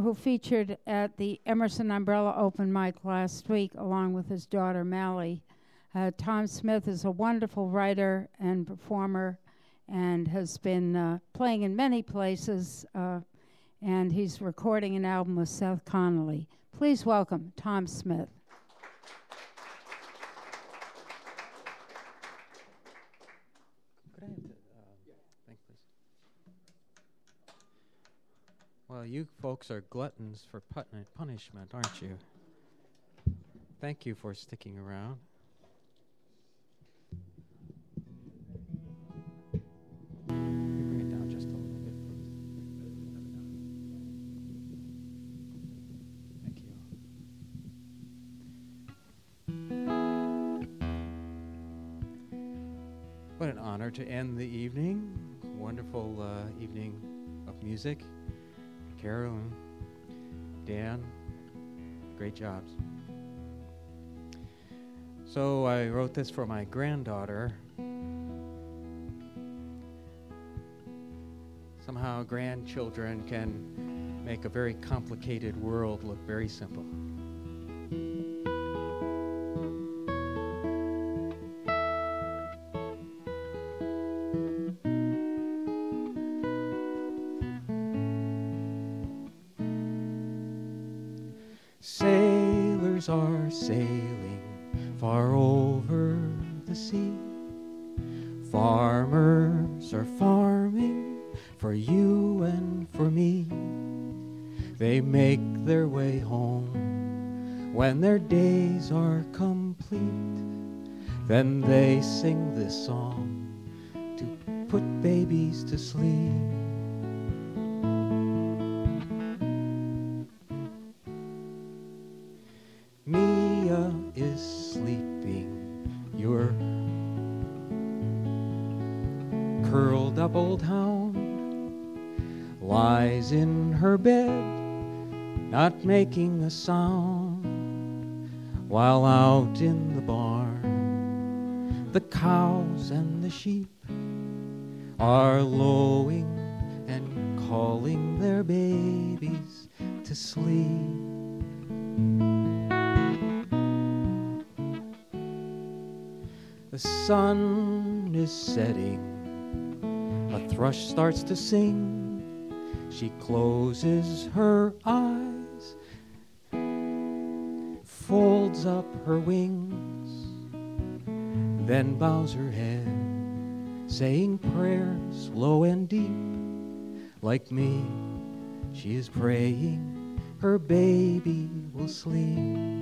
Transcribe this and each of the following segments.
who featured at the Emerson Umbrella Open Mic last week along with his daughter Mally. Tom Smith is a wonderful writer and performer and has been playing in many places, and he's recording an album with Seth Connolly. Please welcome Tom Smith. Could I have the thank you, please. Well, you folks are gluttons for punishment, aren't you? Thank you for sticking around. What an honor to end the evening. Wonderful evening of music. Carol and Dan, great jobs. So I wrote this for my granddaughter. Somehow grandchildren can make a very complicated world look very simple. Sailors are sailing far over the sea. Farmers are farming for you and for me. They make their way home when their days are complete. Then they sing this song to put babies to sleep. Mia is sleeping, your curled up old hound lies in her bed, not making a sound, while out in the barn the cows and the sheep are lowing and calling their babies to sleep. The sun is setting, a thrush starts to sing. She closes her eyes, folds up her wings, then bows her head, saying prayers low and deep. Like me, she is praying her baby will sleep.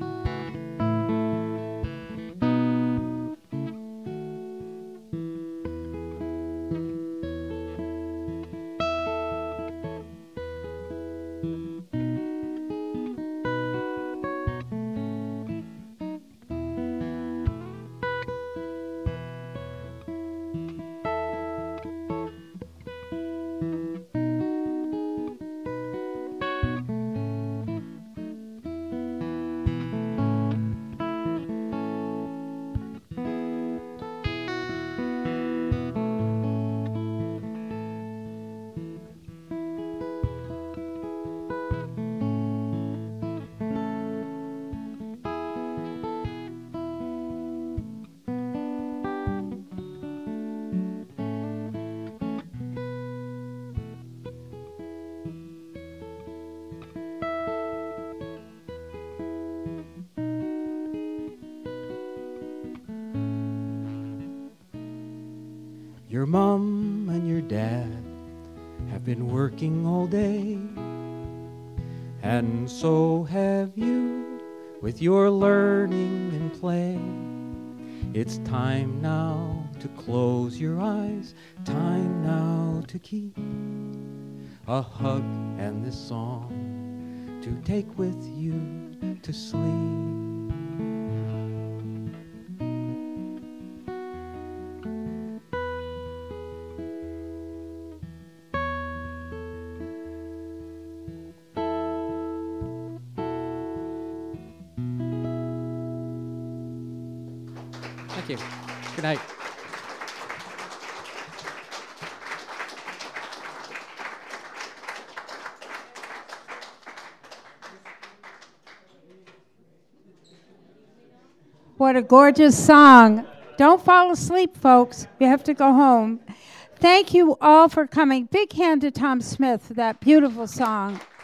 Your mom and your dad have been working all day, and so have you with your learning and play. It's time now to close your eyes, time now to keep a hug and this song to take with you to sleep. Thank you. Good night. What a gorgeous song. Don't fall asleep, folks. You have to go home. Thank you all for coming. Big hand to Tom Smith for that beautiful song.